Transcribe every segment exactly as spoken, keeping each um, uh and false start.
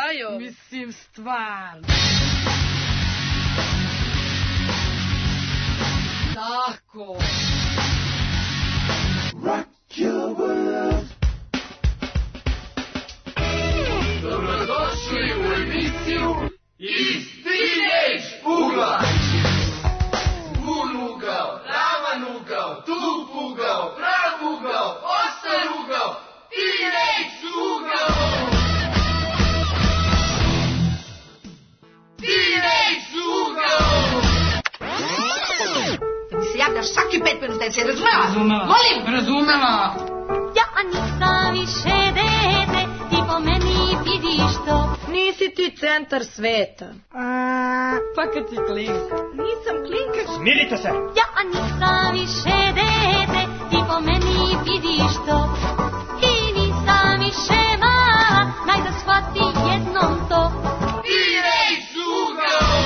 je? Mislim, stvarno. Tako. Rock your world. Dobrodošli u emisiju iz Teenage ugla. Bun ugao, ravan ugao, tup ugao, prav ugao, ostar ugao, Teenage ugao. Teenage ugao. Mi se javljaš svaki pet minuta, je se razumela? Razumela. Molim! Razumela. Ja nisam više dete, ti po meni vidiš to. Nisi ti centar sveta. Pa kad si klinka. Nisam klinka. Smirite se! Ja nisam više dete, ti po meni vidiš to. I nisam više mala, naj da shvati jednom to. Teenage ugao.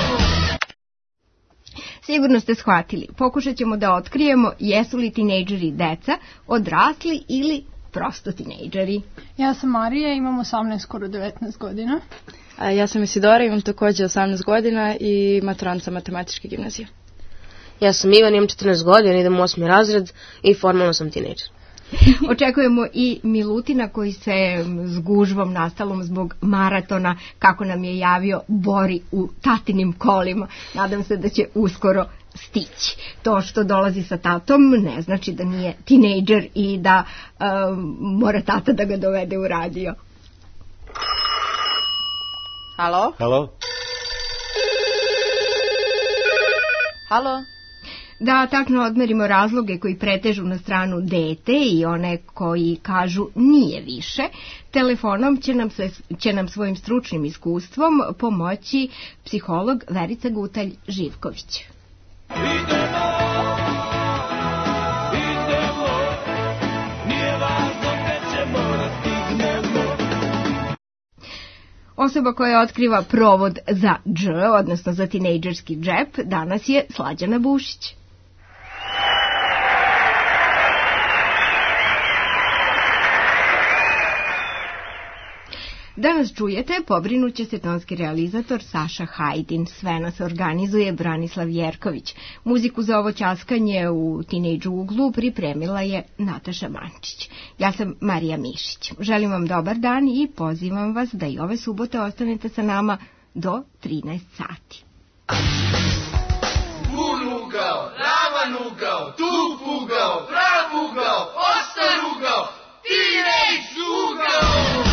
Sigurno ste shvatili. Pokušat ćemo da otkrijemo jesu li tinejdžeri deca, odrasli ili prosto tinejdžeri. Ja sam Marija, imam osamnaest, skoro devetnaest godina. A ja sam Isidora, imam također osamnaest godina i maturanca matematičke gimnazije. Ja sam Ivan, imam četrnaest godina, idem u osmi razred i formalno sam tinejdžer. Očekujemo i Milutina koji se s gužvom nastalom zbog maratona, kako nam je javio, bori u tatinim kolima. Nadam se da će uskoro stići. To što dolazi sa tatom ne znači da nije tinejdžer i da um, mora tata da ga dovede u radio. Halo? Halo? Halo? Da takno odmerimo razloge koji pretežu na stranu dete i one koji kažu nije više, telefonom će nam, se, će nam svojim stručnim iskustvom pomoći psiholog Verica Gutalj-Živković. Idemo, idemo, nije važno gde ćemo da stignemo. Osoba koja otkriva provod za dž, odnosno za tinejdžerski džep, danas je Slađana Bušić. Danas čujete, pobrinuće se tonski realizator Saša Hajdin. Sve nas organizuje Branislav Jerković. Muziku za ovo ćaskanje u Teenage uglu pripremila je Nataša Mančić. Ja sam Marija Mišić. Želim vam dobar dan i pozivam vas da i ove subote ostanete sa nama do trinaest sati. Bun ugao, ravan ugao, tup ugao, prav ugao, ostar ugao, Teenage ugao.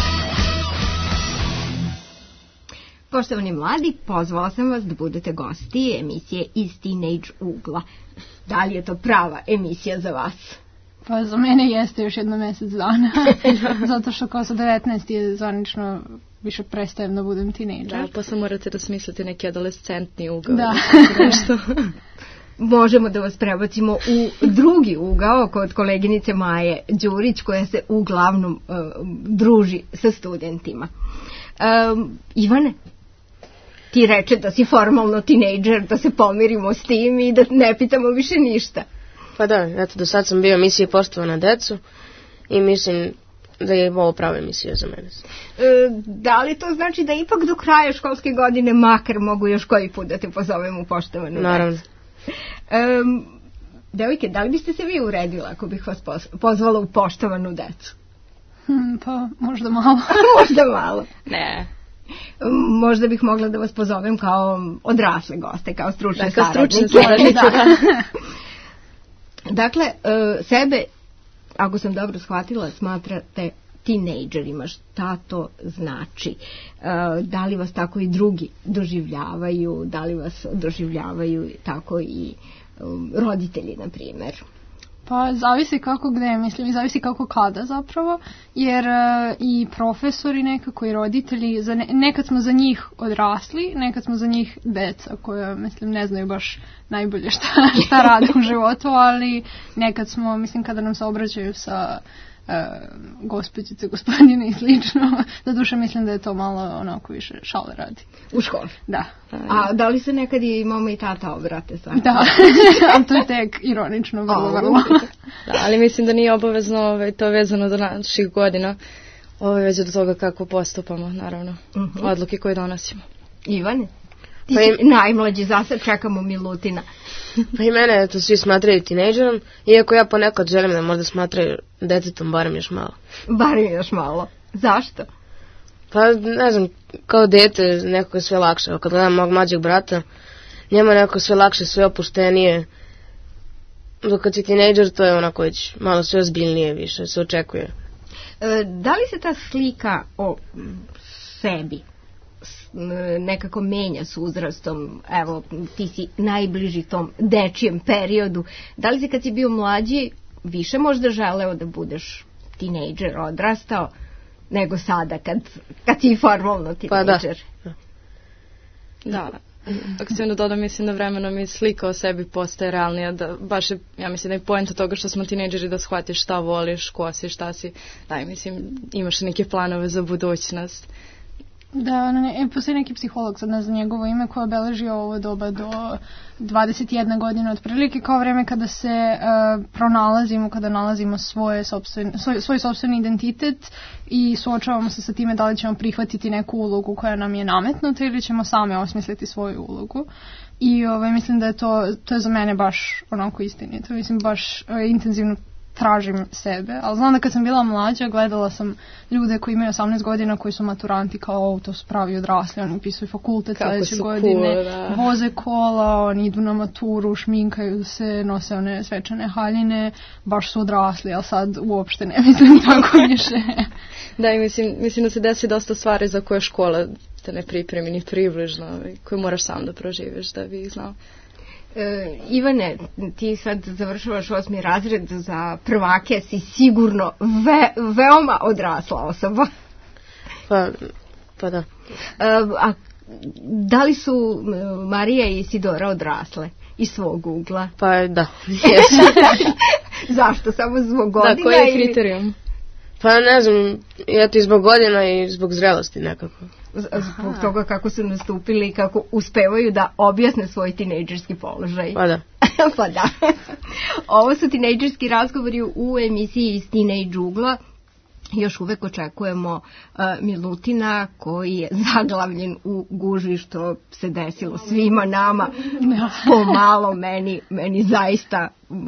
Poštovani mladi, pozvala sam vas da budete gosti emisije iz Teenage ugla. Da li je to prava emisija za vas? Pa za mene jeste još jedno mjesec dana, zato što kao sa devetnaest je zvanično više prestajem da budem tinejdžer. Da, posle morate da smislite neki adolescentni ugao. Da. Nešto. Možemo da vas prebacimo u drugi ugao kod koleginice Maje Đurić koja se uglavnom uh, druži sa studentima. Um, Ivane, ti reče da si formalno tinejdžer, da se pomirimo s tim i da ne pitamo više ništa. Pa da, eto, do sad sam bio emisije Poštovana decu i mislim da je ovo prava emisija za mene. E, da li to znači da ipak do kraja školske godine makar mogu još koji put da te pozovem u Poštovanu Naravno. decu? Um, devojke, da li biste se vi uredila ako bih vas pozvala u Poštovanu decu? Hmm, pa možda malo. Možda malo. Ne. Možda bih mogla da vas pozovem kao odrasle goste, kao stručne da, kao saradnice. Stručne saradnice, da. Dakle, sebe, ako sam dobro shvatila, smatrate tinejdžerima. Šta to znači? Da li vas tako i drugi doživljavaju? Da li vas doživljavaju tako i roditelji, na primjer? Pa zavisi kako gde, mislim, i zavisi kako kada zapravo, jer uh, i profesori nekako i roditelji, za ne, nekad smo za njih odrasli, nekad smo za njih deca koja, mislim, ne znaju baš najbolje šta, šta rade u životu, ali nekad smo, mislim, kada nam se obraćaju sa uh, gospođice, gospodine i slično, za duše mislim da je to malo onako više šale radi. U školi? Da. A da li se nekad i mama i tata obrate sa? Da, ali to je tek ironično, vrlo, vrlo. Da, ali mislim da nije obavezno ovaj, to vezano do naših godina. Ovo je već do toga kako postupamo, naravno. Uh-huh. Odluke koje donosimo. Ivane? Ti pa si im... najmlađi, za sad čekamo Milutina. Pa i mene to svi smatraju tinejdžerom, iako ja ponekad želim da možda smatraju detetom, barem još malo. Barem još malo. Zašto? Pa ne znam, kao dete nekako je sve lakše. Kad gledam mog mlađeg brata, njemu je nekako sve lakše, sve opuštenije. Dok kad si tinejdžer, to je onako već malo sve ozbiljnije više, se očekuje. E, da li se ta slika o sebi nekako menja s uzrastom? Evo, ti si najbliži tom dečijem periodu. Da li se kad si bio mlađi više možda želeo da budeš tinejdžer, odrastao, nego sada kad, kad si formalno tinejdžer? Pa da. Da. Ako se onda dodam, mislim da vremenom i slika o sebi postaje realnija, da baš je, ja mislim da je poenta toga što smo tinejdžeri da shvatiš šta voliš, ko si, šta si, da, mislim, imaš neke planove za budućnost. Da, ne, postoji neki psiholog, sad ne znam njegovo ime, koji obeležio ovo doba do dvadeset jedna godina otprilike, kao vreme kada se uh, pronalazimo, kada nalazimo svoje sopstveni, svoj, svoj sopstveni identitet i suočavamo se sa time da li ćemo prihvatiti neku ulogu koja nam je nametnuta ili ćemo same osmisliti svoju ulogu. I ovaj, mislim da je to, to je za mene baš onako istinito, mislim baš uh, intenzivno tražim sebe, ali znam da kad sam bila mlađa gledala sam ljude koji imaju osamnaest godina koji su maturanti, kao to su pravi odrasli, oni upisuju fakultet sledeće godine, cool, voze kola, oni idu na maturu, šminkaju se, nose one svečane haljine, baš su odrasli, ali sad uopšte ne mislim tako više. Da, i mislim, mislim da se desi dosta stvari za koje škola te ne pripremi ni približno, koje moraš sam da proživiš da bi ih znao. E, Ivane, ti sad završavaš osmi razred, za prvake si sigurno ve, veoma odrasla osoba. Pa, pa da. E, a da li su Marija i Isidora odrasle iz svog ugla? Pa da, jesu. Zašto? Samo zbog godina? Da, koji je kriterijum? Pa ne znam, eto i zbog godina i zbog zrelosti nekako. Zbog toga kako su nastupili i kako uspevaju da objasne svoj tinejdžerski položaj. Pa da. Pa da. Ovo su tinejdžerski razgovori u emisiji iz Teenage ugla. Još uvek očekujemo uh, Milutina koji je zaglavljen u gužvi, što se desilo svima nama. Pomalo meni, meni zaista uh,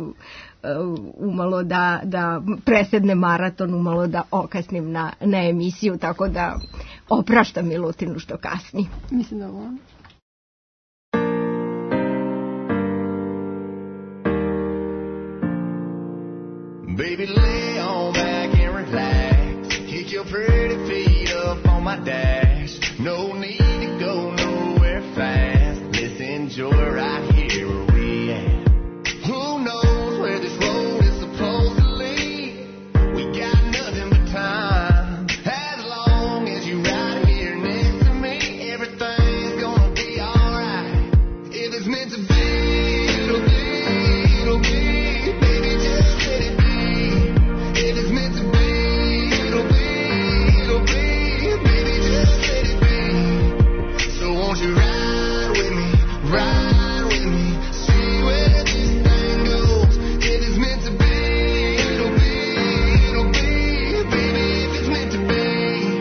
umalo da, da presedne maraton, umalo da okasnim na, na emisiju, tako da opraštam Milutinu što kasni. Mislim da ovo. Baby, lay on back and relax. Kick your pretty feet up on my dash. No need to go nowhere fast. Let's enjoy right here where we at. Who knows where this road is supposed to lead? We got nothing but time. As long as you right here next to me, everything's gonna be alright. If it's meant to be, it'll be, it'll be. Baby, just let it be. If it's meant to be, it'll be, it'll be. Baby, just let it be. So won't you ride with me, ride with me, see where this thing goes. If it's meant to be, it'll be, it'll be. Baby, if it's meant to be.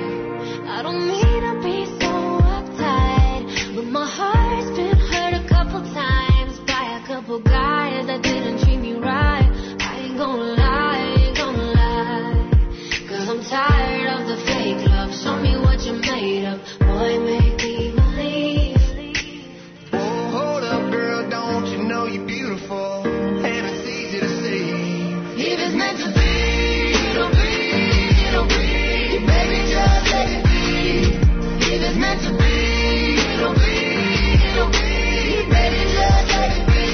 I don't mean to be so uptight, but my heart's been hurt a couple times by a couple guys that didn't treat me right. I ain't gonna lie, ain't gonna lie, 'cause I'm tired of the fake love. Show me what you're made of, boy, make me believe. Oh, hold up, girl, don't you know you're beautiful? And it's easy to see. If it's meant to be, it'll be, it'll be. Baby, just let it be. If it's meant to be, it'll be, it'll be. Baby, just let it be.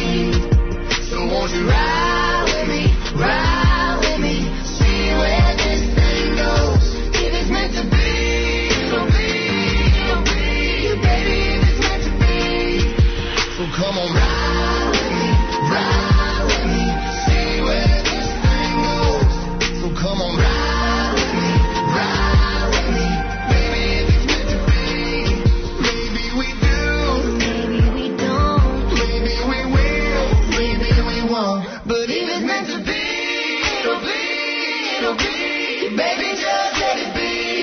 So won't you ride with me, ride with me, see where this thing goes. If it's meant to be, it'll be, it'll be. Baby, if it's meant to be. So come on, ride with me, ride with me, see where this thing goes. So come on, ride with me, ride with me, baby, if it's meant to be. Maybe we do, Maybe we don't. maybe we will, maybe we won't. But if it's meant to be, it'll be, it'll be. Baby, just let it be.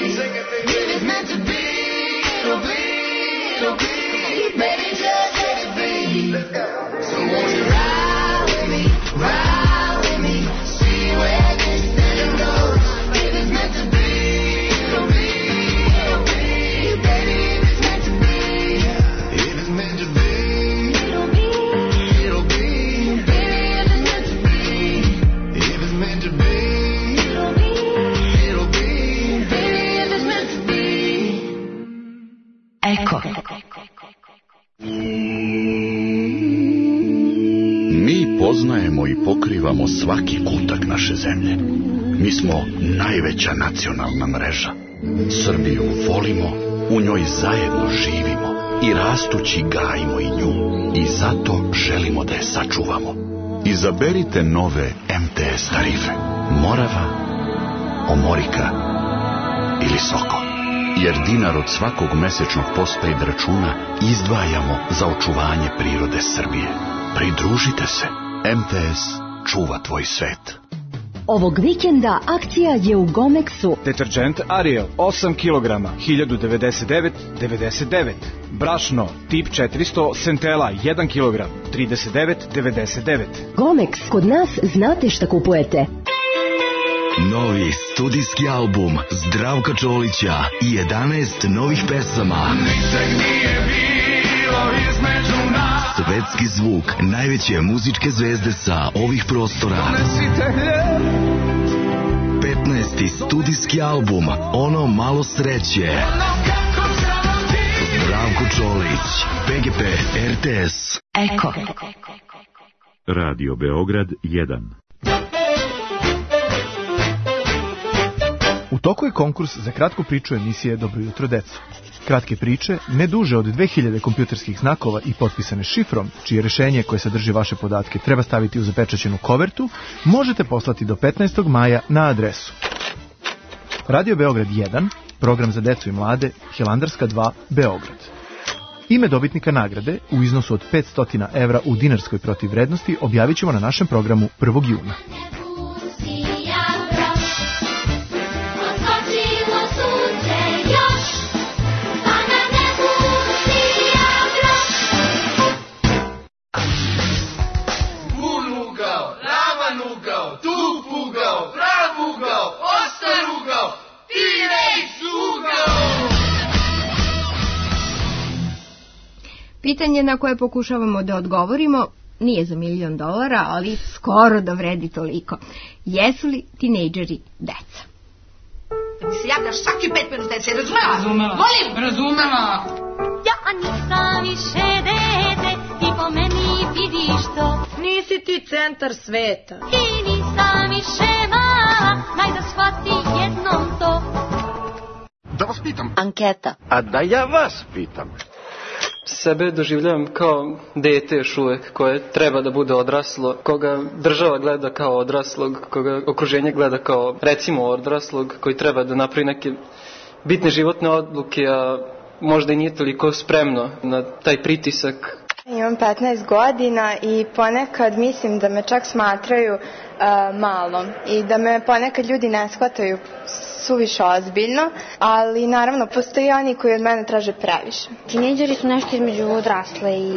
Mi poznajemo i pokrivamo svaki kutak naše zemlje. Mi smo najveća nacionalna mreža. Srbiju volimo, u njoj zajedno živimo i rastući gajimo i nju. I zato želimo da je sačuvamo. Izaberite nove M T S tarife. Morava, Omorika ili Soko. Jer dinar od svakog mesečnog postpaid računa izdvajamo za očuvanje prirode Srbije. Pridružite se. M T S čuva tvoj svet. Ovog vikenda akcija je u Gomexu. Deterđent Ariel osam kilograma, hiljadu devedeset devet devedeset devet. Brašno tip četiristo Centela jedan kilogram, trideset devet devedeset devet. Gomex, kod nas znate šta kupujete. Novi studijski album Zdravka Čolića i jedanaest novih pesama. Svetski zvuk najveće muzičke zvezde sa ovih prostora. petnaesti studijski album Ono malo sreće. Zdravko Čolić, P G P, R T S. Eko. Radio Beograd jedan. U toku je konkurs za kratku priču emisije Dobro jutro deco. Kratke priče, ne duže od dve hiljade kompjuterskih znakova i potpisane šifrom, čije rešenje koje sadrži vaše podatke treba staviti u zapečaćenu kovertu, možete poslati do petnaestog maja na adresu Radio Beograd jedan, program za decu i mlade, Hilandarska dva, Beograd. Ime dobitnika nagrade u iznosu od petsto evra u dinarskoj protivvrednosti objavit ćemo na našem programu prvog juna. Pitanje na koje pokušavamo da odgovorimo nije za milion dolara, ali skoro da vredi toliko. Jesu li tinejdžeri deca? Da mi se javljaš svaki pet minuta, se razumela? Razumela. Molim! Razumela. Ja nisam više dete, ti po meni vidiš to. Nisi ti centar sveta. I nisam više mala, daj da shvati jednom to. Da vas pitam. Anketa. A da ja vas pitam. Sebe doživljavam kao dete još uvek, koje treba da bude odraslo, koga država gleda kao odraslog, koga okruženje gleda kao, recimo, odraslog, koji treba da napravi neke bitne životne odluke, a možda i nije toliko spremno na taj pritisak. Imam petnaest godina i ponekad mislim da me čak smatraju uh, malom i da me ponekad ljudi ne shvataju suviše ozbiljno, ali naravno postoji oni koji od mene traže previše. Tinejdžeri su nešto između odrasle i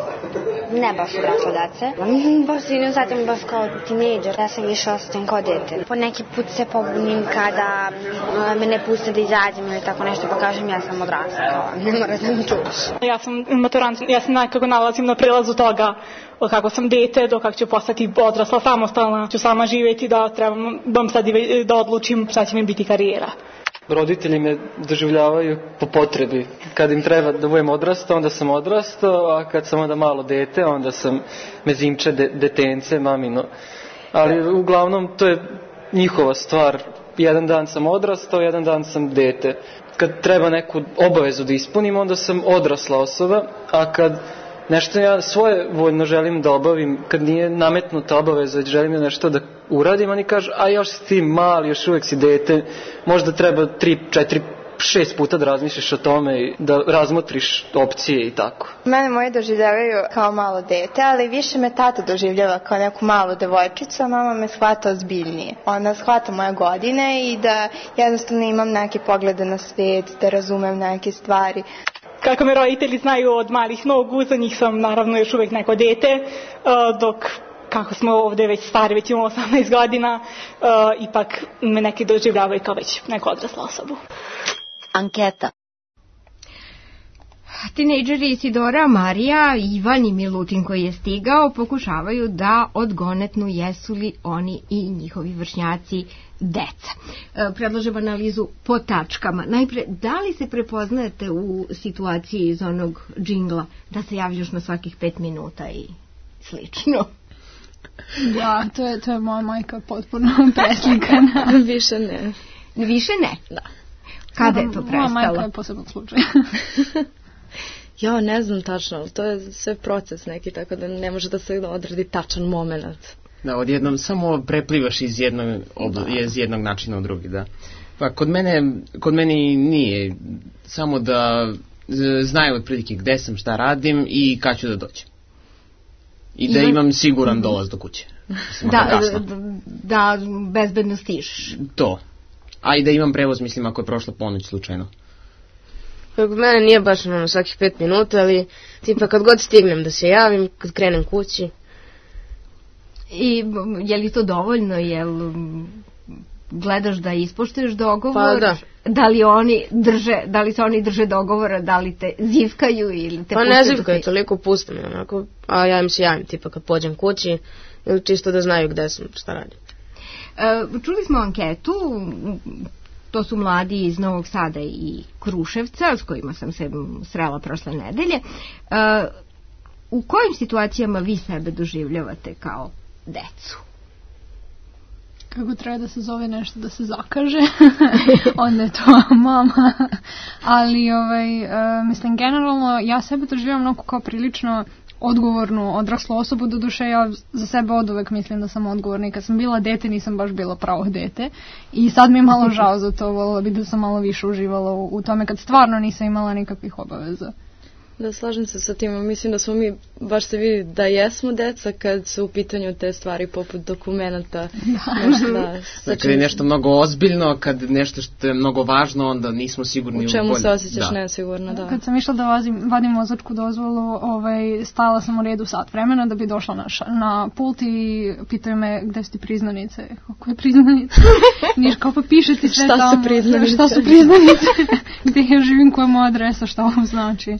ne baš odrasle dece. Baš se ne osjećam baš kao tinejdžer, ja se više osjećam kao dete. Po neki put se pobunim kada me ne puste da izađem ili tako nešto, pa kažem ja sam odrasla, kao ne moraš da mi čuvaš. Ja sam maturant, ja se nekako nalazim na prelazu toga od kako sam dete do kako ću postati odrasla, samostalna, ću sama živjeti, da trebam bom sad da odlučim šta će mi biti karijera. Roditelji me doživljavaju po potrebi. Kad im treba da budem odrastao, onda sam odrastao, a kad sam onda malo dete, onda sam mezimče de, detence, mamino. Ali uglavnom to je njihova stvar. Jedan dan sam odrastao, jedan dan sam dete. Kad treba neku obavezu da ispunim, onda sam odrasla osoba, a kad nešto ja svoje voljno želim da obavim, kad nije nametnuta obaveza, želim da nešto da uradim, oni kažu, a još si ti mali, još uvijek si dete, možda treba tri, četiri, šest puta da razmišljaš o tome i da razmotriš opcije i tako. Mene moji doživljavaju kao malo dete, ali više me tata doživljava kao neku malu devojčicu, a mama me shvata ozbiljnije. Ona shvata moje godine i da jednostavno imam neke poglede na svijet, da razumem neke stvari. Kako me roditelji znaju od malih nogu, za njih sam naravno još uvijek neko dete, dok kako smo ovdje već stari, već imamo osamnaest godina, ipak me neki doživljavaju kao već neku odraslu osobu. Anketa. Tinejdžeri Isidora, Marija, Ivan i Milutin koji je stigao pokušavaju da odgonetnu jesu li oni i njihovi vršnjaci deca. Predlažem analizu po tačkama. Najpre, da li se prepoznajete u situaciji iz onog džingla da se javljaš na svakih pet minuta i slično? Da, to je, to je moja majka potpuno preslikana. Više ne. Više ne? Da. Kada je to prestalo? Moja majka je posebno slučaj. Ja, ne znam tačno, ali to je sve proces neki, tako da ne može da se odredi tačan moment. Da, odjednom samo preplivaš iz jednog, obla, iz jednog načina u drugi, da. Pa kod mene, kod mene nije, samo da znaju otprilike gde sam, šta radim i kad ću da dođem. I da imam siguran dolaz do kuće. Da, da, da bezbedno stižeš. To. A i da imam prevoz, mislim, ako je prošla ponoć slučajno. Kod mene nije baš ono svakih pet minuta, ali tipa kad god stignem da se javim, kad krenem kući. I je li to dovoljno, jel gledaš da ispoštuješ dogovor? Pa da. Da li oni drže, da li se oni drže dogovora, da li te zivkaju ili te pa ne zivkaju, toliko puste me onako, a ja im se javim tipa kad pođem kući, ili čisto da znaju gde sam, šta radim. E, čuli smo anketu, to su mladi iz Novog Sada i Kruševca, s kojima sam se srela prošle nedelje. E, u kojim situacijama vi sebe doživljavate kao decu? Kako treba da se zove nešto da se zakaže, onda je to mama. Ali, ovaj, uh, mislim, generalno, ja sebe doživljam mnogo kao prilično odgovornu odraslu osobu, doduše ja za sebe od uvek mislim da sam odgovorna i kad sam bila dete nisam baš bila pravo dete i sad mi je malo žao za to, volila bi da sam malo više uživala u, u tome kad stvarno nisam imala nikakvih obaveza. Da, slažem se sa tim. Mislim da smo mi, baš se vidi da jesmo deca kad su u pitanju te stvari poput dokumenta. Da. Nešto, da, znači, kad je nešto mnogo ozbiljno, kad nešto što je mnogo važno, onda nismo sigurni u čemu se osjećaš da. Nesigurno. Da. Kad sam išla da vazim, vadim vozačku dozvolu, ovaj, stala sam u redu sat vremena da bi došla na, ša, na pult i pitaju me gde su ti priznanice. Kako je priznanice? Niš, kao pa piše ti sve šta tamo. Su priznanice? Šta su priznanice? Gde ja živim, koja je moja adresa, šta ovo znači?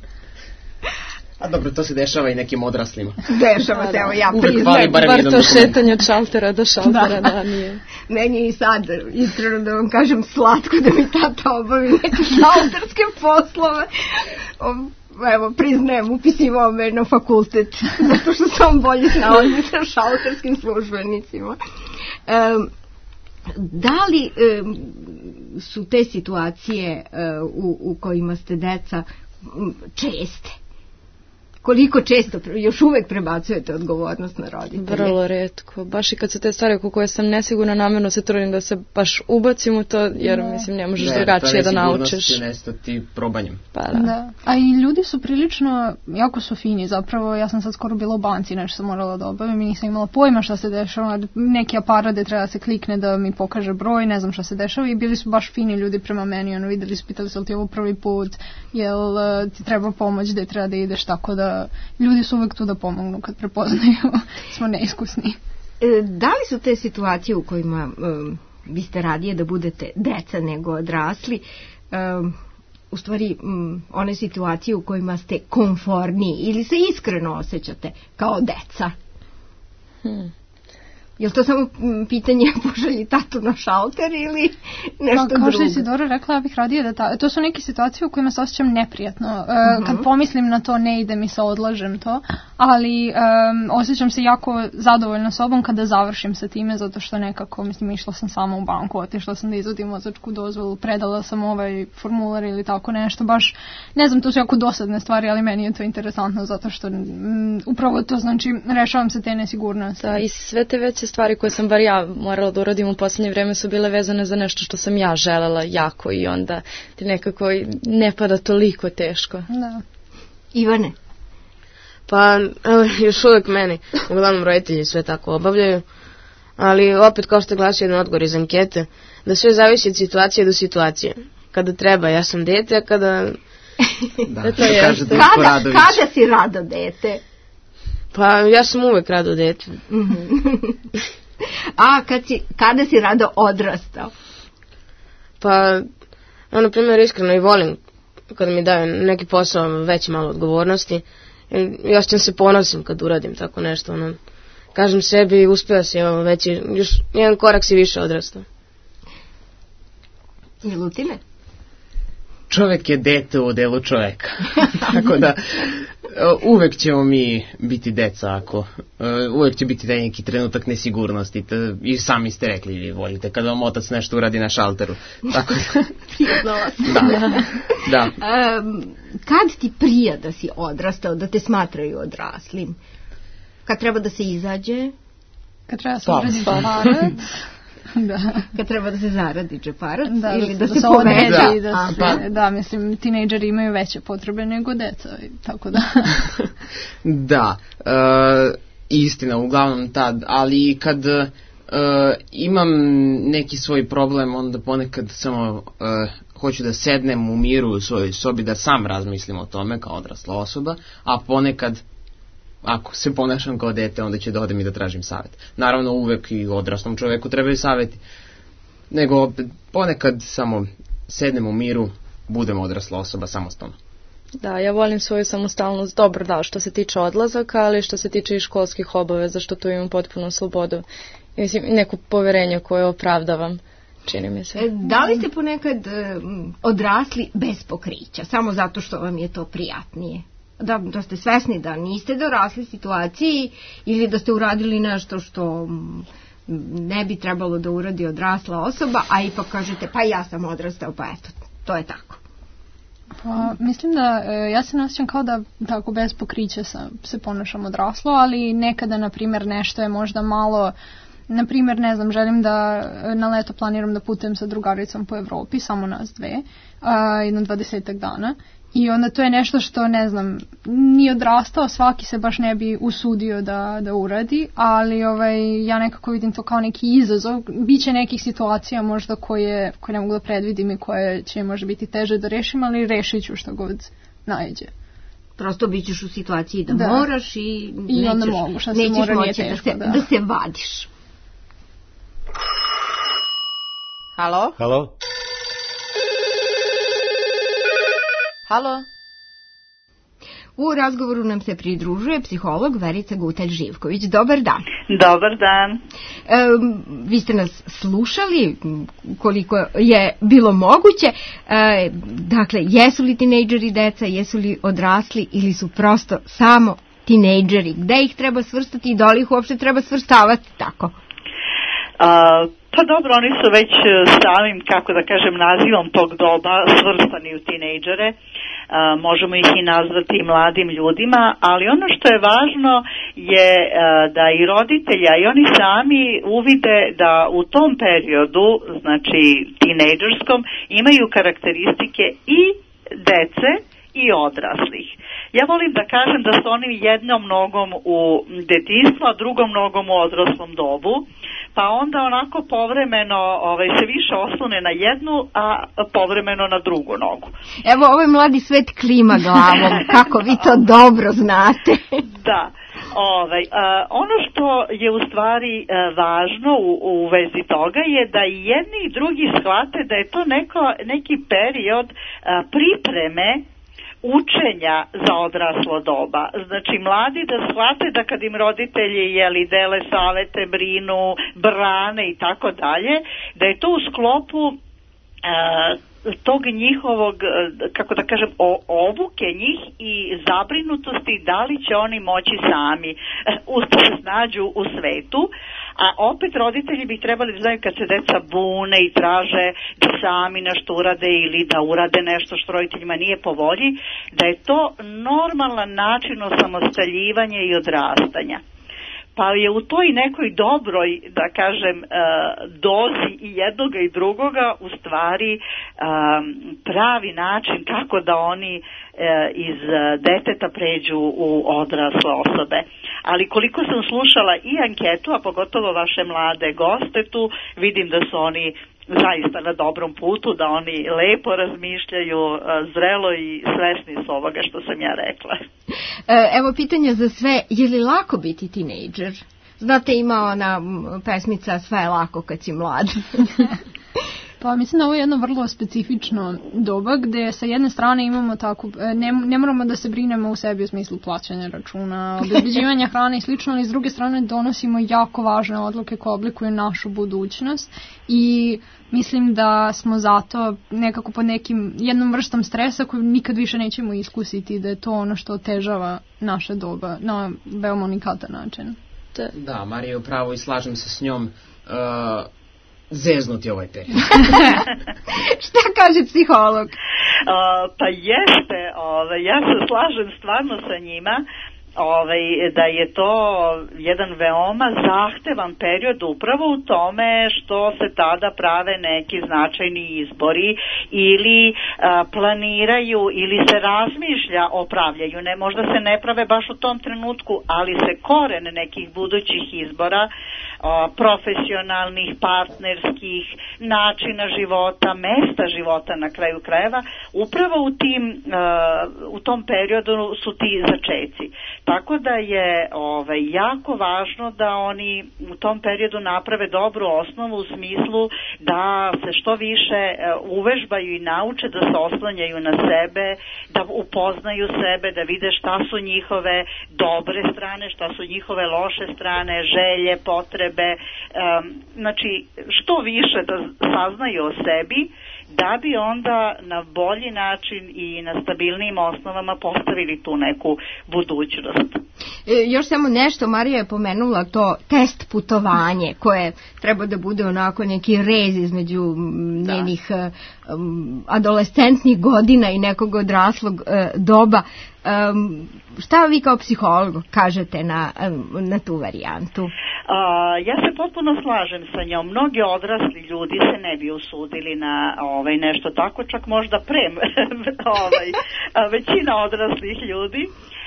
A dobro, to se dešava i nekim odraslima. Dešava se, evo ja priznajem. Bar to šetanje od šaltera do šaltera, da, da nije. Meni je i sad, iskreno da vam kažem, slatko da mi tata obavi neke šalterske poslove. Evo, priznajem, upisivao me na fakultet, zato što sam bolje snalazi sa šalterskim službenicima. Um, da li um, su te situacije uh, u, u kojima ste deca um, česte? Koliko često još uvek prebacujete odgovornost na roditelje? Vrlo retko. Baš i kad su te stvari oko koje sam nesigurna, namjerno se trudim da se baš ubacim u to, jer ne. mislim ne možeš ne, drugačije da naučiš. Ne, to nestati probanjem. Pa da. da. A i ljudi su prilično, jako su fini zapravo. Ja sam sad skoro bila u banci, nešto sam morala da obavim i nisam imala pojma šta se dešava. Neki aparat gde treba da se klikne da mi pokaže broj, ne znam šta se dešava i bili su baš fini ljudi prema meni. Ono, videli su, pitali su li ti ovo prvi put, jel ti treba pomoć, gde treba da ideš, tako da ljudi su uvek tu da pomognu kad prepoznaju smo neiskusni. E, da li su te situacije u kojima um, biste radije da budete deca nego odrasli, um, u stvari um, one situacije u kojima ste konforniji ili se iskreno osjećate kao deca? Hmm. Je li to samo pitanje pošalji tatu na šalter ili nešto drugo? Kao što je Isidora rekla, ja bih radije da ta, to su neke situacije u kojima se osjećam neprijatno. E, uh-huh. Kad pomislim na to, ne ide mi se, odlažem to, ali um, osjećam se jako zadovoljna sobom kada završim sa time, zato što nekako, mislim, išla sam sama u banku, otišla sam da izvodim vozačku dozvolu, predala sam ovaj formular ili tako nešto, baš, ne znam, to su jako dosadne stvari, ali meni je to interesantno, zato što m, upravo to znači, rešavam se te nesigurnosti. Da, i sve te veće stvari koje sam bar ja morala da uradim u posljednje vreme su bile vezane za nešto što sam ja želela jako i onda ti nekako ne pada toliko teško. Da. Ivane? Pa, evo, još uvek meni, uglavnom roditelji sve tako obavljaju, ali opet kao što glasi jedan odgovor iz ankete, da sve zavisi od situacije do situacije. Kada treba, ja sam dete, a kada... da, to je kada, kada si rado dete? Pa ja sam uvek rado dete. A kad si, kada si rado odrastao? Pa, ja na primjer iskreno i volim kada mi daju neki posao veće malo odgovornosti. Ja osjećam se ponosim kad uradim tako nešto. Ono, kažem sebi, uspio si, evo, već je, još jedan korak si više odrastao. Milutine? Čovek je dete u delu čoveka. Tako da, uvek ćemo mi biti deca ako, uh, uvek će biti taj neki trenutak nesigurnosti t, i sami ste rekli vi volite kada vam otac nešto uradi na šalteru. Tako da. da. da. Um, kad ti prija da si odrastao, da te smatraju odraslim? Kad treba da se izađe? Kad treba se uradi džeparac? Da. Kad treba da se zaradi džeparac da, ili da, da, da se, se povede. Da, da, se, pa. da, mislim, tinejdžeri imaju veće potrebe nego deca, tako da. da, uh, istina, uglavnom tad, ali kad uh, imam neki svoj problem, onda ponekad samo uh, hoću da sednem u miru u svojoj sobi, da sam razmislim o tome kao odrasla osoba, a ponekad ako se ponašam kao dete, onda ću da odem i da tražim savjet. Naravno, uvek i odraslom čoveku trebaju savjeti. Nego opet, ponekad samo sednem u miru, budem odrasla osoba samostalno. Da, ja volim svoju samostalnost, dobro da, što se tiče odlazaka, ali što se tiče i školskih obaveza, što tu imam potpuno slobodu. I mislim, i neko poverenje koje opravdavam, čini mi se. Da li ste ponekad um, odrasli bez pokrića, samo zato što vam je to prijatnije? Da, da ste svesni da niste dorasli situaciji ili da ste uradili nešto što ne bi trebalo da uradi odrasla osoba, a ipak kažete pa ja sam odrastao, pa eto, to je tako. Pa, mislim da e, ja se osjećam kao da tako bez pokrića sam, se ponašam odraslo, ali nekada, na primjer, nešto je možda malo, na primjer, ne znam, želim da na leto planiram da putujem sa drugaricom po Evropi, samo nas dve, a, jedno dvadesetak dana. I onda to je nešto što, ne znam, nije odrastao, svaki se baš ne bi usudio da, da uradi, ali ovaj, ja nekako vidim to kao neki izazov. Biće nekih situacija možda koje, koje ne mogu da predvidim i koje će možda biti teže da rešim, ali rešit ću što god najđe. Prosto bit ćeš u situaciji da, da. moraš i, I nećeš, onda mogu, šta se nećeš mora, moći nije teško, da, se, da. da se vadiš. Halo? Halo? Halo? U razgovoru nam se pridružuje psiholog Verica Gutelj-Živković. Dobar dan. Dobar dan. E, vi ste nas slušali koliko je bilo moguće. E, dakle, jesu li tinejdžeri deca, jesu li odrasli ili su prosto samo tinejdžeri? Gde ih treba svrstati i da li ih uopšte treba svrstavati tako? A, pa dobro, oni su već samim, kako da kažem, nazivom tog doba svrstani u tinejdžere. A, možemo ih i nazvati mladim ljudima, ali ono što je važno je a, da i roditelji, a i oni sami uvide da u tom periodu, znači tinejdžerskom, imaju karakteristike i dece i odraslih. Ja volim da kažem da su oni jednom nogom u detinjstvu, a drugom nogom u odraslom dobu, pa onda onako povremeno ovaj, se više oslone na jednu, a povremeno na drugu nogu. Evo, ovaj mladi svet klima glavom, kako vi to dobro znate. Da. Ovaj, a, ono što je u stvari a, važno u, u vezi toga je da i jedni i drugi shvate da je to neko, neki period a, pripreme učenja za odraslo doba. Znači, mladi da shvate da kad im roditelji jeli dele savete, brinu, brane i tako dalje, da je to u sklopu uh, tog njihovog, kako da kažem, o, obuke njih i zabrinutosti da li će oni moći sami uh, da se snađu u svetu. A opet roditelji bi trebali da znaju kad se deca bune i traže da sami nešto urade ili da urade nešto što roditeljima nije po volji, da je to normalan način osamostaljivanja i odrastanja. Pa je u toj nekoj dobroj, da kažem, dozi i jednoga i drugoga u stvari pravi način kako da oni iz deteta pređu u odrasle osobe. Ali koliko sam slušala i anketu, a pogotovo vaše mlade goste tu, vidim da su oni zaista na dobrom putu, da oni lepo razmišljaju, zrelo i svesni su ovoga što sam ja rekla. Evo pitanja za sve, je li lako biti tinejdžer? Znate, ima ona pesmica Sve je lako kad si mlad. Pa mislim da ovo je jedno vrlo specifično doba gde sa jedne strane imamo tako, ne, ne moramo da se brinemo u sebi u smislu plaćanja računa, obezbeđivanja hrane i slično, ali s druge strane donosimo jako važne odluke koje oblikuju našu budućnost i mislim da smo zato nekako pod nekim jednom vrstom stresa koju nikad više nećemo iskusiti, da je to ono što otežava naše doba na veoma unikatan način. Da, Marija je upravo i slažem se s njom. Uh, zeznuti ovaj period. Šta kaže psiholog? Uh, pa jeste, ovaj, ja se slažem stvarno sa njima, ovaj, da je to jedan veoma zahtevan period upravo u tome što se tada prave neki značajni izbori ili a, planiraju ili se razmišlja o pravljanju. Ne, možda se ne prave baš u tom trenutku, ali se koren nekih budućih izbora, a, profesionalnih, partnerskih, načina života, mesta života na kraju krajeva, upravo u tim a, u tom periodu su ti začeci. Tako da je ovaj, jako važno da oni u tom periodu naprave dobru osnovu u smislu da se što više uvežbaju i nauče da se oslanjaju na sebe, da upoznaju sebe, da vide šta su njihove dobre strane, šta su njihove loše strane, želje, potrebe, um, znači što više da saznaju o sebi, da bi onda na bolji način i na stabilnijim osnovama postavili tu neku budućnost. E, još samo nešto, Marija je pomenula to test putovanje, koje treba da bude onako neki rez između da. njenih um, adolescentnih godina i nekog odraslog uh, doba. Um, šta vi kao psiholog kažete na, um, na tu varijantu? Uh, ja se potpuno slažem sa njom. Mnogi odrasli ljudi se ne bi usudili na ovaj, nešto tako, čak možda pre ovaj, većina odraslih ljudi.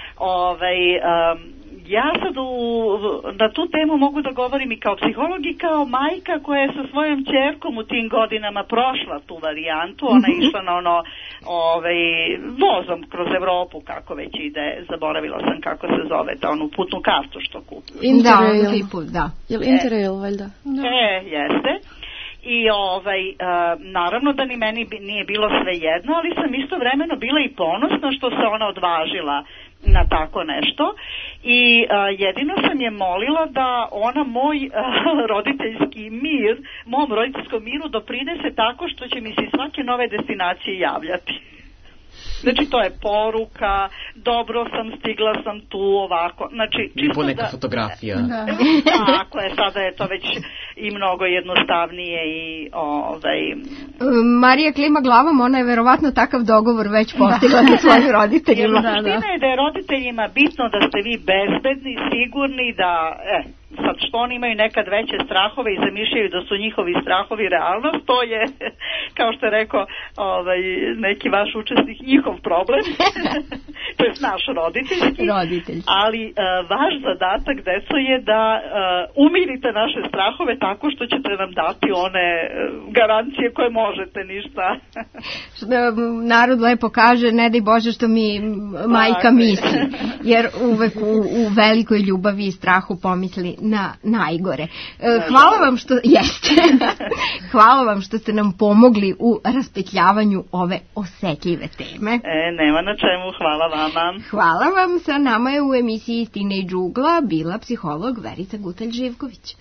Ovaj, um, ja sad u, na tu temu mogu da govorim i kao psiholog i kao majka koja je sa svojom ćerkom u tim godinama prošla tu varijantu. Ona je išla na ono ovaj, vozom kroz Evropu, kako već ide, zaboravila sam kako se zove, ta onu putnu kartu što kupi. Interrail. Da, da. Jel Interrail, valjda? Da. E, jeste. I ovaj, uh, naravno da ni meni nije bilo sve jedno, ali sam istovremeno bila i ponosna što se ona odvažila na tako nešto i uh, jedino sam je molila da ona moj uh, roditeljski mir, mom roditeljskom miru doprinese tako što će mi se svake nove destinacije javljati. Znači to je poruka, dobro sam, stigla sam tu, ovako. Znači, čisto neka da, fotografija. Da. Tako je, sada je to već i mnogo jednostavnije i ovaj... Marija klima glavom, ona je verovatno takav dogovor već postigla sa svojim roditeljima. Jer suština je da je roditeljima bitno da ste vi bezbedni, sigurni, da... Eh, sad što oni imaju nekad veće strahove i zamišljaju da su njihovi strahovi realnost, to je, kao što je rekao ovaj, neki vaš učesnik, njihov problem. To je naš roditeljski. Roditelj. Ali uh, vaš zadatak, deco, je da uh, umirite naše strahove tako što ćete nam dati one uh, garancije koje možete, ništa. Narod lepo kaže, ne daj Bože što mi majka misli, jer uvek u, u velikoj ljubavi i strahu pomisli na najgore. Hvala vam što jeste. Hvala vam što ste nam pomogli u raspetljavanju ove osetljive teme. E, nema na čemu, hvala vama. Hvala vam, sa nama je u emisiji Teenage Ugla bila psiholog Verica Gutalj-Živković.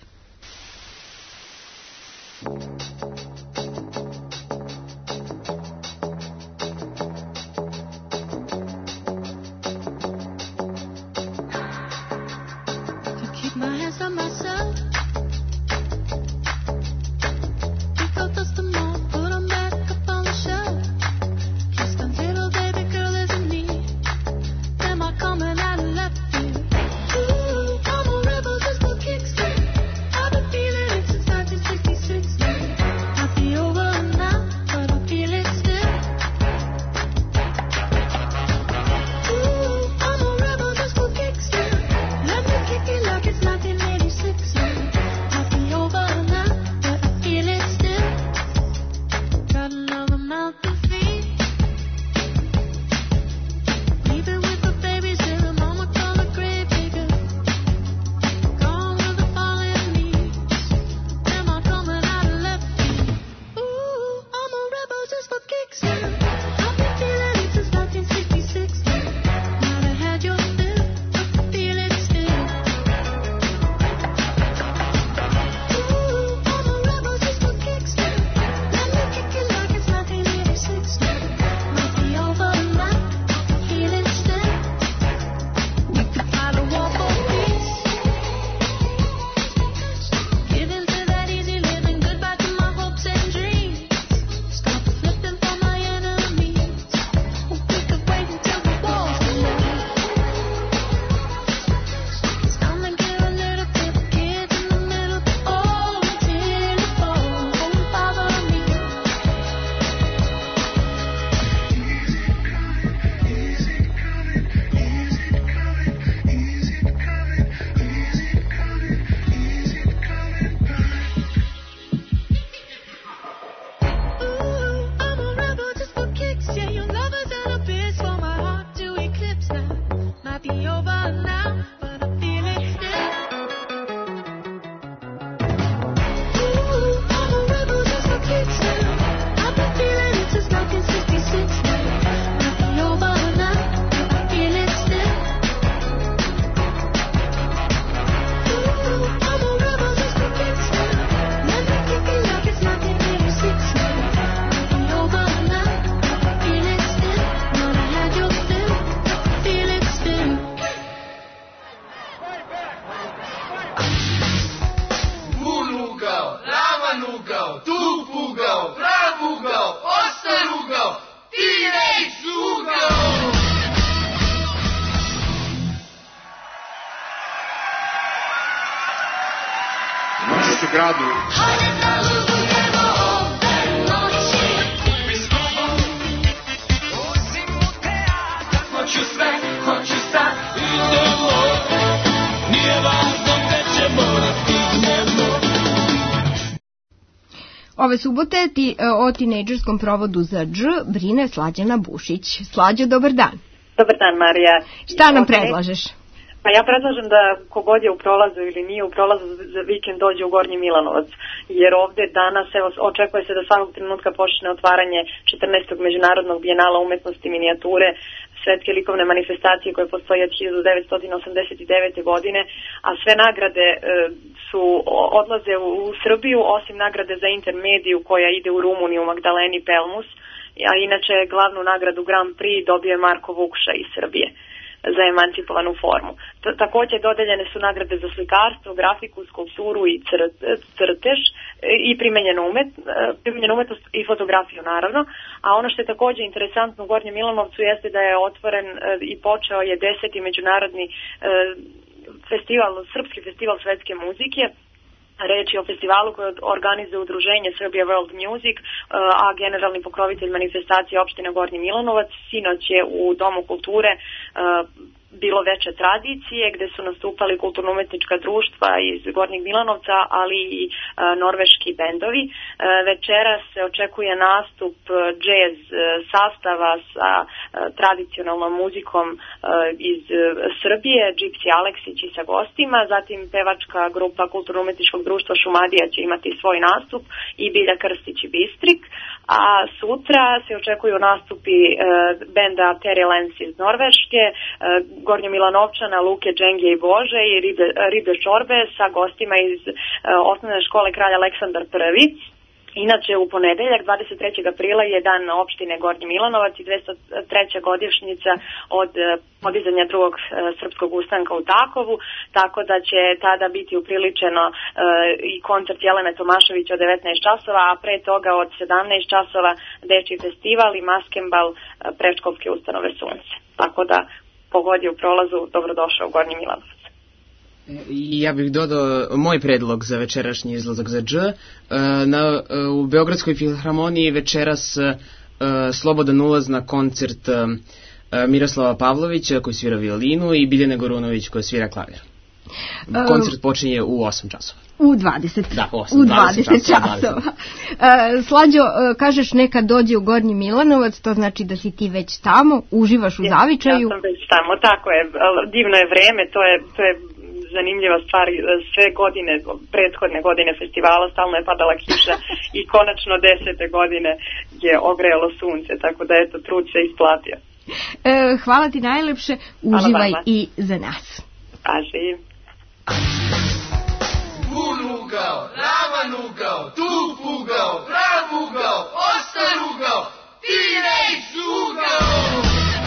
Like it's nineteen eighty-six. gradu. Hoću sve, hoću sad i to, nije važno gde ćemo da stignemo. Ove subote ti, o tinejdžerskom provodu za dž brine Slađana Bušić. Slađo, dobar dan. Dobar dan, Marija. Šta nam predlažeš? Pa ja predlažem da kogod je u prolazu ili nije u prolazu za vikend dođe u Gornji Milanovac, jer ovde danas evo, očekuje se da svakog trenutka počne otvaranje četrnaestog međunarodnog bijenala umetnosti minijature, svetske likovne manifestacije koje postoje od hiljadu devetsto osamdeset devete. godine, a sve nagrade e, su odlaze u, u Srbiju, osim nagrade za intermediju koja ide u Rumuniju, Magdaleni Pelmus, a inače glavnu nagradu Grand Prix dobije Marko Vukša iz Srbije za emancipovanu formu. T- takođe dodeljene su nagrade za slikarstvo, grafiku, skulpturu i cr- crtež i primenjenu, umet, primenjenu umetnost i fotografiju naravno, a ono što je takođe interesantno u Gornjem Milanovcu jeste da je otvoren i počeo je deseti međunarodni festival, srpski festival svetske muzike. Reč je o festivalu koji organizuje udruženje Serbia World Music, a generalni pokrovitelj manifestacije opštine Gornji Milanovac. Sinoć je u Domu kulture bilo veče tradicije gde su nastupali kulturno-umetnička društva iz Gornjeg Milanovca, ali i e, norveški bendovi. E, večeras se očekuje nastup džez sastava sa e, tradicionalnom muzikom e, iz Srbije, Gypsy Aleksić i sa gostima, zatim pevačka grupa kulturno-umetničkog društva Šumadija će imati svoj nastup i Bilja Krstić i Bistrik, a sutra se očekuju nastupi e, benda Terry Lenz iz Norveške, e, Gornje Milanovčana, Luke, Džengije i Bože i Ribe, Ribe Čorbe sa gostima iz e, osnovne škole Kralj Aleksandar prvi. Inače, u ponedeljak, dvadeset trećeg aprila, je dan opštine Gornji Milanovac i dvesta treća godišnjica od podizanja drugog e, srpskog ustanka u Takovu, tako da će tada biti upriličeno e, i koncert Jelene Tomašević od devetnaest časova, a pre toga od sedamnaest časova dečji festival i maskembal e, predškolske ustanove Sunce. Tako da, pogod je u prolazu, dobrodošao u Gornji Milanovac. I ja bih dodao moj predlog za večerašnji izlazak za dž. Na, u Beogradskoj filharmoniji večeras slobodan ulaz na koncert Miroslava Pavlovića koji svira violinu i Biljane Gorunović koja svira klavir. Koncert počinje u osam časova. U dvadeset. Da, osam, u dvadeset časova. Uh, Slađo, uh, kažeš neka dođe u Gornji Milanovac, to znači da si ti već tamo, uživaš u zavičaju. Ja sam već tamo, tako je. Divno je vreme, to je, to je zanimljiva stvar. Sve godine, prethodne godine festivala, stalno je padala kiša i konačno desete godine je ogrejalo sunce, tako da eto, trud se isplatio. Uh, hvala ti najlepše, uživaj i za nas. Paži. Pun ugao, ravan ugao, tup ugao, prav ugao, ostar ugao, teenage ugao.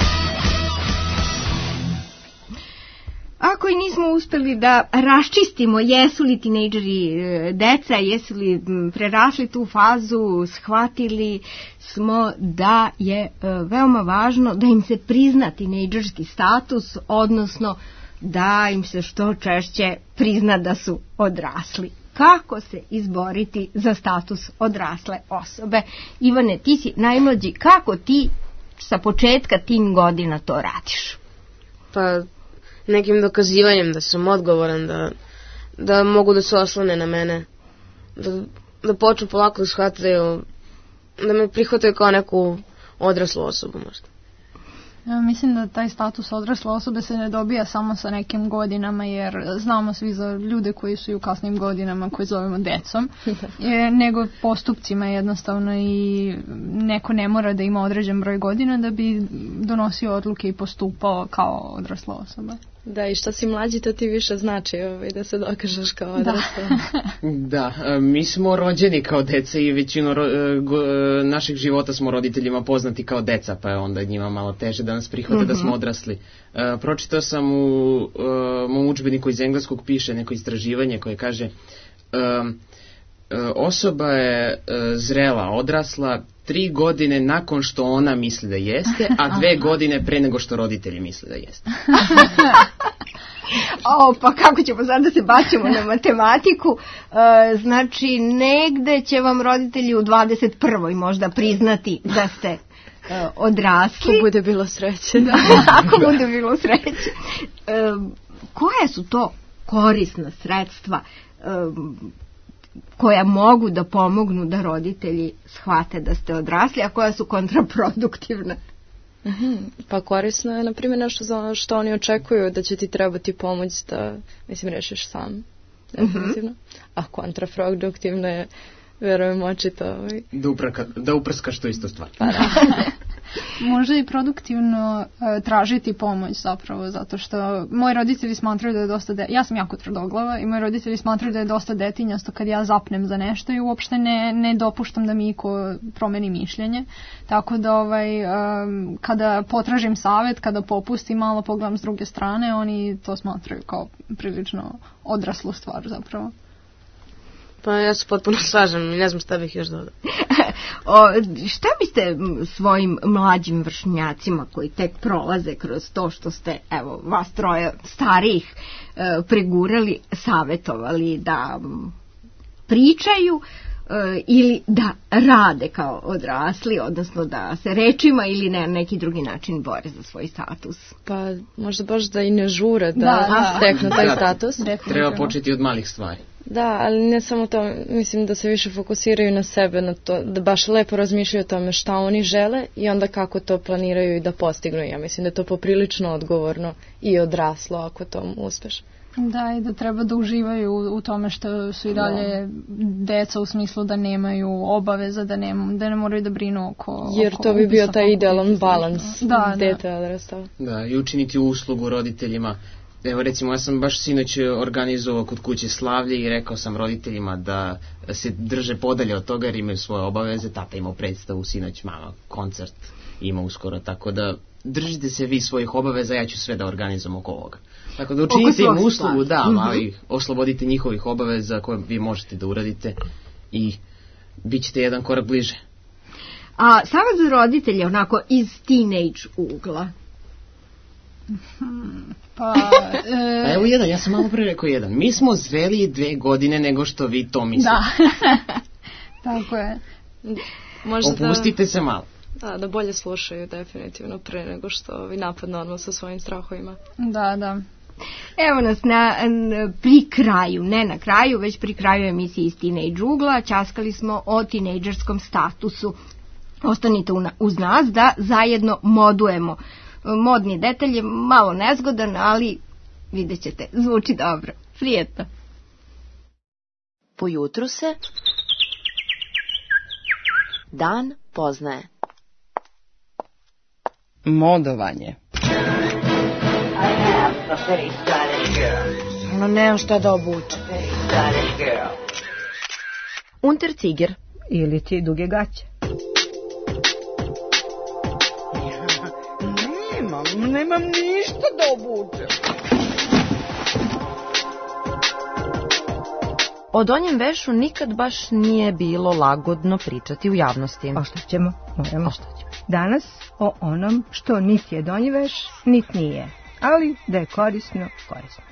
Ako i nismo uspeli da raščistimo jesu li tinejdžeri deca, jesu li prerasli tu fazu, shvatili smo da je veoma važno da im se prizna tinejdžerski status, odnosno da im se što češće prizna da su odrasli. Kako se izboriti za status odrasle osobe? Ivane, ti si najmlađi, kako ti sa početka tin godina to radiš? Pa nekim dokazivanjem da sam odgovoran, da, da mogu da se oslone na mene, da, da počnu polako da shvataju, da me prihvataju kao neku odraslu osobu možda. Ja mislim da taj status odrasle osobe se ne dobija samo sa nekim godinama, jer znamo svi za ljude koji su i u kasnim godinama koje zovemo decom, je, nego postupcima jednostavno i neko ne mora da ima određen broj godina da bi donosio odluke i postupao kao odrasla osoba. Da, i što si mlađi, to ti više znači ovaj, da se dokažeš kao odrasla. Da, mi smo rođeni kao deca i većinu ro, go, naših života smo roditeljima poznati kao deca, pa je onda njima malo teže da nas prihvate mm-hmm. da smo odrasli. Uh, pročitao sam u uh, mom udžbeniku iz engleskog piše neko istraživanje koje kaže uh, uh, osoba je uh, zrela, odrasla tri godine nakon što ona misli da jeste, a dve godine pre nego što roditelji misle da jeste. O, pa kako ćemo sad da se bacimo na matematiku? E, znači, negde će vam roditelji u dvadeset prvoj možda priznati da ste e, odrasli. Ako bude bilo sreće. Da, ako bude bilo sreće. E, koje su to korisna sredstva e, koja mogu da pomognu da roditelji shvate da ste odrasli, a koja su kontraproduktivna? Mm-hmm. Pa korisno je, na primjer, nešto za što oni očekuju da će ti trebati pomoć da, mislim, rešiš sam. Definitivno. Mm-hmm. A kontraproduktivno je, verujem, očito. Ovaj. Da, upraka, da uprskaš to isto stvar. Pa da. Može i produktivno uh, tražiti pomoć zapravo, zato što moji roditelji smatraju da je dosta de... ja sam jako tvrdoglava i moji roditelji smatraju da je dosta detinjasto kad ja zapnem za nešto i uopšte ne, ne dopuštam da mi iko promeni mišljenje, tako da ovaj, um, kada potražim savjet, kada popustim malo, pogledam s druge strane, oni to smatraju kao prilično odraslu stvar zapravo. Pa ja se potpuno slažem i ne znam šta bih još dodao. O, šta biste svojim mlađim vršnjacima koji tek prolaze kroz to što ste, evo, vas troje starijih e, pregurali, savjetovali da m, pričaju e, ili da rade kao odrasli, odnosno da se rečima ili ne, neki drugi način bore za svoj status? Pa možda baš da i ne žure da, da, da. steknu taj status. Treba početi od malih stvari. Da, ali ne samo to, mislim da se više fokusiraju na sebe, na to, da baš lepo razmišljaju o tome šta oni žele i onda kako to planiraju i da postignu. Ja mislim da je to poprilično odgovorno i odraslo ako to uspeš. Da, i da treba da uživaju u, u tome što su i dalje deca u smislu da nemaju obaveza, da ne, da ne moraju da brinu oko... Jer oko to bi bio taj idealan balans da, dete odrastava. Da, i učiniti uslugu roditeljima. Evo recimo, ja sam baš sinoć organizovao kod kuće slavlje i rekao sam roditeljima da se drže podalje od toga jer imaju svoje obaveze. Tata imao predstavu sinoć, mama koncert ima uskoro, tako da držite se vi svojih obaveza, ja ću sve da organizujem oko ovoga. Tako da učinite im uslugu, da, mm-hmm. ali oslobodite njihovih obaveza koje vi možete da uradite i bit ćete jedan korak bliže. A savjet za roditelje onako iz teenage ugla? Pa, e... A evo jedan, ja sam malo pre rekao jedan. Mi smo zreliji dve godine nego što vi to mislite. Da, tako je. Možda opustite da, se malo. Da, da bolje slušaju definitivno pre nego što vi napadnu odmah sa svojim strahovima. Da, da. Evo nas na, pri kraju, ne na kraju, već pri kraju emisije iz Teenage ugla. Ćaskali smo o tinejdžerskom statusu. Ostanite uz nas da zajedno modujemo. Modni detalj je malo nezgodan, ali vidjet ćete, zvuči dobro. Prijetno. Po jutru se dan poznaje. Modovanje. No nemam šta da obučem. Unterziger. Ili ti duge gaće. Nemam, nemam ništa da obučem. O donjem vešu nikad baš nije bilo lagodno pričati u javnosti. O šta ćemo? Moramo. O šta ćemo? Danas o onom što niti je donji veš, niti nije. Ali da je korisno, korisno.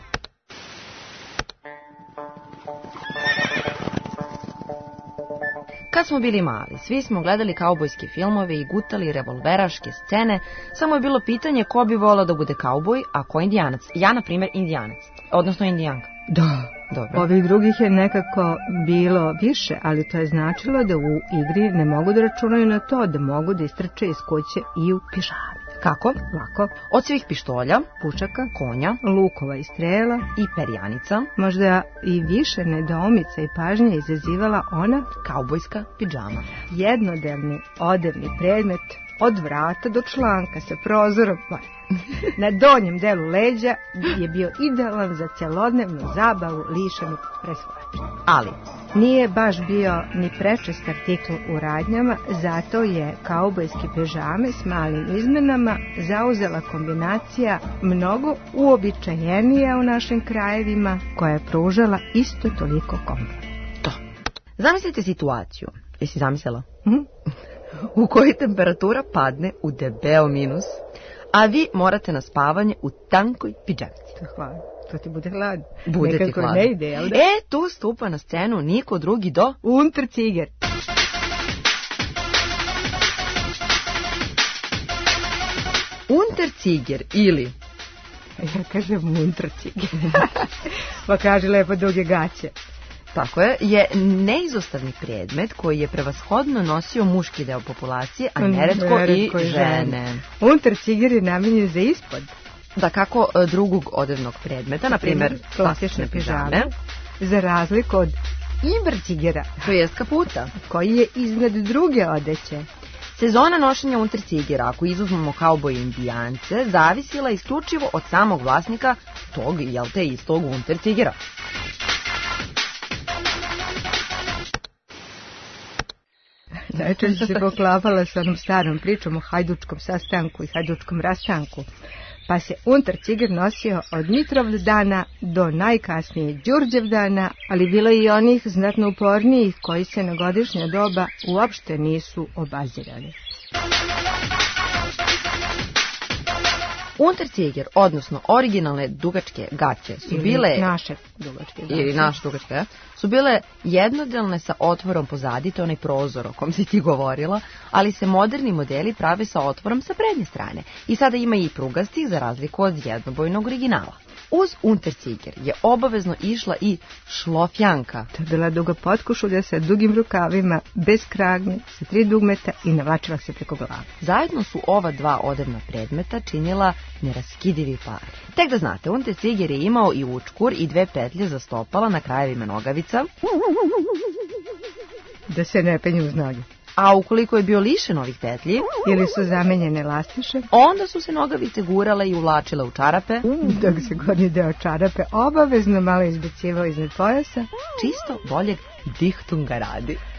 Kad smo bili mali, svi smo gledali kaubojske filmove i gutali revolveraške scene, samo je bilo pitanje ko bi volao da bude kauboj, a ko indijanac. Ja, na primjer, indijanac, odnosno indijanka. Da, dobro. Ovih drugih je nekako bilo više, ali to je značilo da u igri ne mogu da računaju na to da mogu da istrče iz kuće i u pižami. Kako? Lako. Od svih pištolja, pušaka, konja, lukova i strela i perjanica, možda i više nedoumica i pažnje izazivala ona kaubojska pidžama. Jednodelni odevni predmet od vrata do članka sa prozorom na donjem delu leđa je bio idealan za celodnevnu zabavu lišenu presvlačenja. Ali nije baš bio ni prečest artikl u radnjama, zato je kaubojske pižame s malim izmenama zauzela kombinacija mnogo uobičajenija u našim krajevima, koja je pružala isto toliko komfort. To. Zamislite situaciju. Jesi zamislila? Hm? U kojoj temperatura padne u debeo minus, a vi morate na spavanje u tankoj pidžamici. Hvala. To ti bude hladno. Bude ti Nekako hladno. ne ide, jel da? E, tu stupa na scenu niko drugi do... Unterziger. Unterziger ili... Ja kažem Unterziger. Pa kaže lepo duge gaće. Tako je, je neizostavni predmet koji je prevashodno nosio muški deo populacije, a neretko i žene. Unterziger je namenjen za ispod. Da kako drugog odevnog predmeta, na primjer klasične pižame, za razliku od Iberzigera, to jest kaputa, koji je iznad druge odeće. Sezona nošenja Unterzigera, ako izuzmemo kauboje i indijance, zavisila isključivo od samog vlasnika tog, jel te, istog Unterzigera. Najčešće se poklapala sa onom starom pričom o hajdučkom sastanku i hajdučkom rastanku, pa se Unterziger nosio od Mitrovdana do najkasnije Đurđevdana, ali bilo je i onih znatno upornijih koji se na godišnja doba uopšte nisu obazirali. Unterziger, odnosno originalne dugačke gaće, su bile... Ili naše dugačke gaće. Ili naše dugačke gaće. Su bile jednodelne sa otvorom pozadi, to je onaj prozor o kom si ti govorila, ali se moderni modeli prave sa otvorom sa prednje strane. I sada ima i prugastih za razliku od jednobojnog originala. Uz Unterziger je obavezno išla i šlofjanka. To je bila duga potkošulja sa dugim rukavima, bez kragne, sa tri dugmeta i navlačila se preko glave. Zajedno su ova dva odevna predmeta činila neraskidivi par. Tek da znate, Unterziger je imao i učkur i dve petlje za stopala na krajevima nogavica. Da se ne penju uz noge. A ukoliko je bio lišen ovih petlji, ili su zamenjene elastiše, onda su se nogavice gurale i uvlačile u čarape, dok se gornji deo čarape obavezno malo izbacivao iznad pojasa, čisto boljeg dihtunga radi.